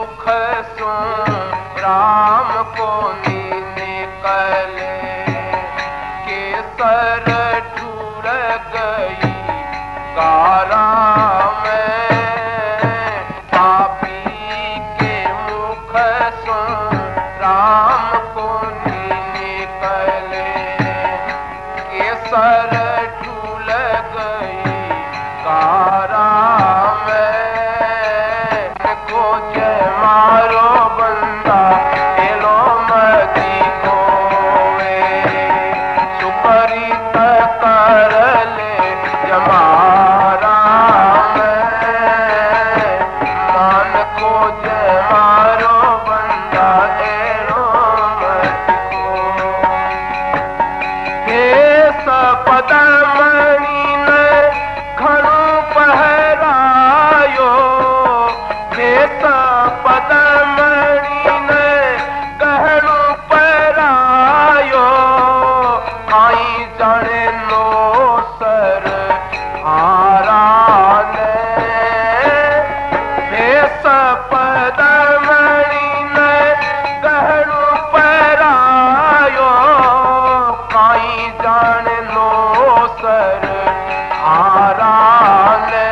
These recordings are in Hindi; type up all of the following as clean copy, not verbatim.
मुख सो राम को निकले, केसर ढूर गई गारा में, पापी के मुख सो राम को निकले, केसर ढूल गई गारा में, को जय मारो बंदा एलो मती कोवे, सुपरित कर ले जमारा में, मान को जय मारो बंदा एलो मती कोवे, हे सपद मणि ने घणो पहरायो, हे सपद मणि ने गहणो पहरायो, आई जाने नो सर हारा ने, हे सपद मणि ने गहणो पहरायो, आई जाने नो सर हारा ने,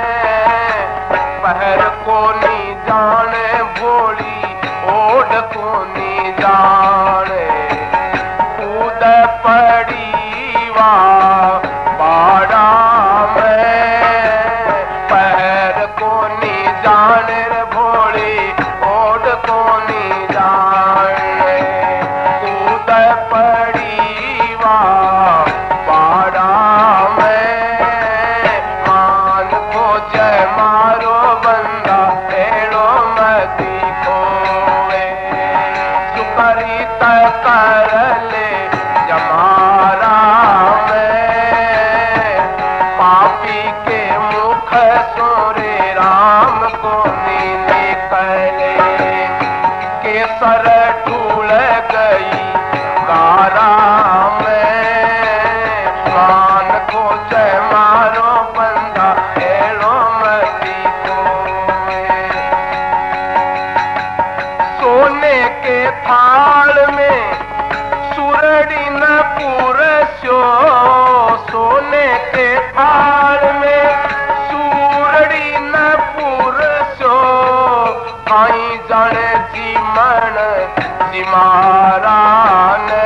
पहर को नी जाने भोली ओढ़ को नी जाने, कूद पड़ी वा बाड़ा में, पहर को नी जाने रे भोली ओढ़ को नी जाने, कूद पड़ी वा बाड़ा में, मान को जय मारो बंदा एड़ो मती कोवे, सुपरित कर ले जमारा में, पापी के मुख सोरे राम को निकले, केसर ढूल गई गारा में, मान को जय मारो बंदा एड़ो मती कोवे, सोने के थाल में सुरड़ी न पुरस्यो, सोने के थाल में सुरड़ी न पुरस्यो, आई जाने जीमन जिमारा ने,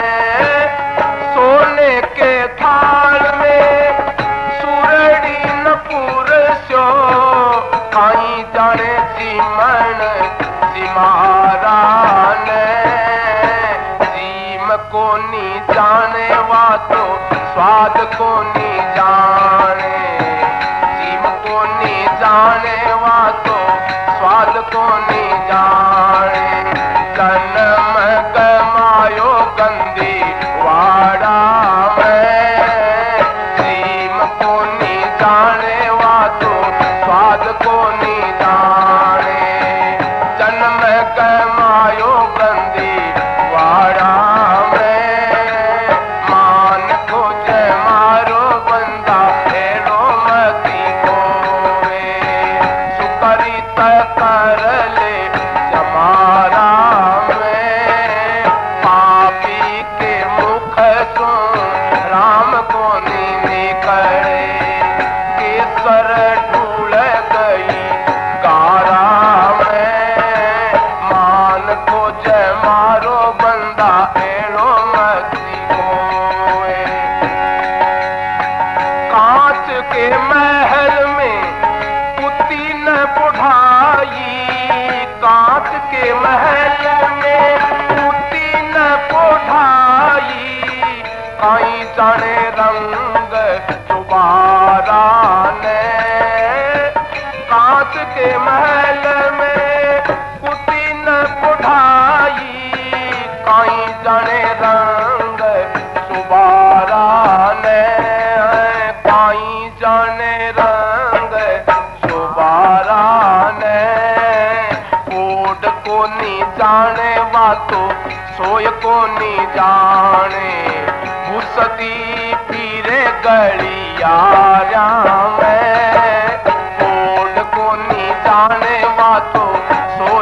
सोने के थाल में सुरड़ी न पुरस्यो, आई जाने जीमन जिमारा ने, जीम को नी जाने वा तो स्वाद को नी जाने, जीम को नी जाने वा तो स्वाद को नी जाने, जन्म गमायो गंदी वाड़ा में, जीम को नी जाने वा तो स्वाद को नी जाने, जन्म गमायो गंदी वाड़ा में, मान को जय मारो बंदा एड़ो मती कोवे, सुपरित कर ले जमारा में, पापी के मुख सो राम को निकले, केसर ढूल गई गारा में, मान को जय मारो बंदा एड़ो मती कोवे, कांच के महल में पुती न बुढ़ाई, कांच के महल में पुती न बुढ़ाई, आई जाने रंग दोबारा ने, कांच के महल में पुती न बुढ़ाई, काई जाने रंग सुबारा ने, काई जाने रंग सुबारा ने, कोड को नी जाने वा तो सोय को नी जाने, घुसती फिरे गलियारा में, कोड को नी जाने वा तो सोय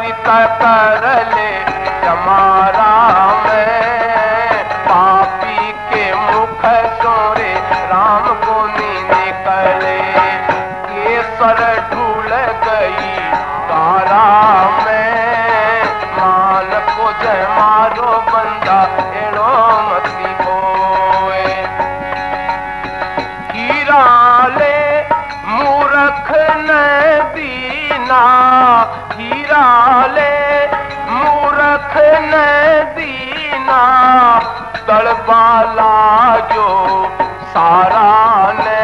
सुकरित कर ले जमारा में, पापी के मुख सोरे राम को निकले। केसर ढूल गई तारा में, मान को जय मारो बंदा एड़ो मती होए। हीरा ले मूरख न दीना, हीरा ले मूरख न दीना, तड़बाला जो सारा ने।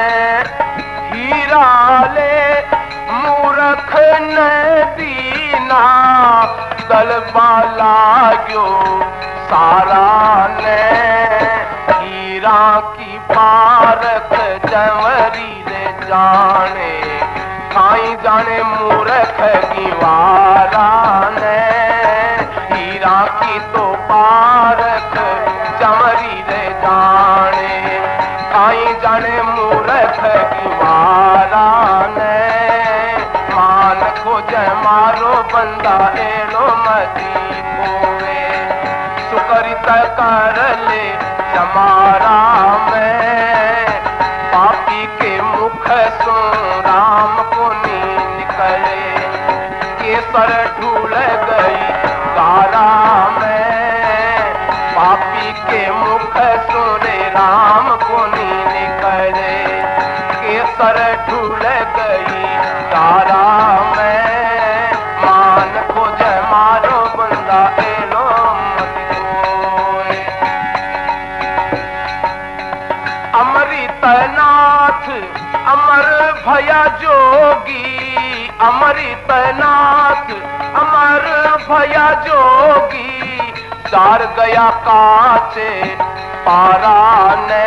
हीरा ले मूरख न दीना, तड़बाला जो सारा ने। हीरा की पारख जंवरी रे जाने, खाई जाने मूरख की वारा ने। हीरा की तो पारख जंवरी रे जाने, खाई जाने मूरख की वारा ने। मान को जय मारो बंदा एड़ो मती होवे। सुकरित कर ले जमारा में, पापी के मुख सो राम को निकले। केसर ढूल गई तारा में, पापी के मुख सुने राम को निकले। केसर ढूल गई तारा में, मान को जय मारो बंदा एलो मत कोय। अमृतनाथ अमर भया जोगी, अमृतनाथ अमर भया जोगी, चार गया काचे पारा ने।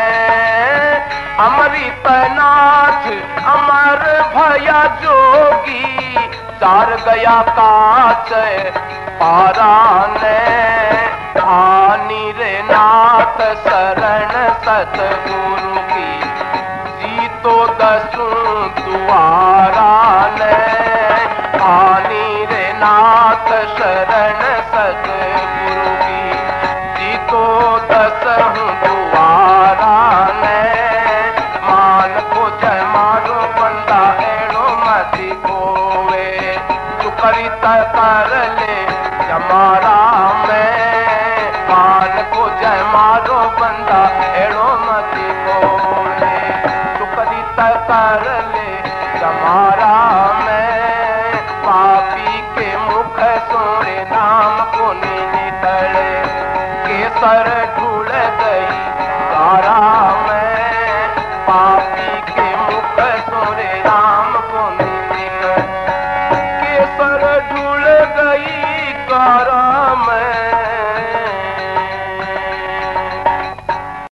अमृतनाथ अमर भया जोगी, चार गया काचे पारा ने। आनी रे नाथ शरण सतगुरु की, जीतो दसूं दुआरा ने। आनी रे नाथ शरण सतगुरु की, जीतो दसहूं दुआरा ने। मान को जय मारो बंदा एड़ो मती होवे। सुकरित कर ले जमारा में, मान को जय मारो बंदा एड़ो मती होवे। सुकरित कर ले जमारा में, पापी के मुख सोरे नाम को निकले। केसर ढूल गई तारा में, पापी के मुख सोरे राम को निकले। केसर ढूल गई तारा